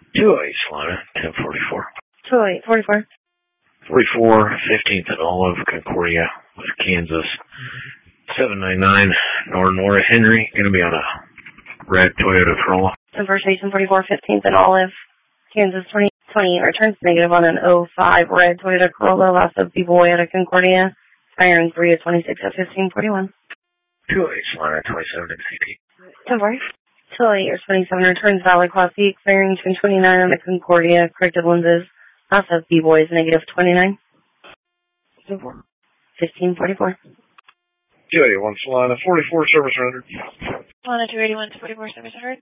208 Salina, 1044. 208, 44. 44, 15th and Olive, Concordia, with Kansas. 799, Nora Henry, going to be on a red Toyota Corolla. Conversation 44, 15th and Olive, Kansas 2020, returns negative on an 05 red Toyota Corolla, loss of B-Boy at a Concordia, firing 3 of 26 at 1541. 208 Salina, 27 in CT. 208. 208 or 27, returns Valley Classic, firing 1029 on the Concordia, corrected lenses, loss of B-Boys, negative 29. 1544. 281 Salina, 44 service rendered. Salina 281, 44 service rendered.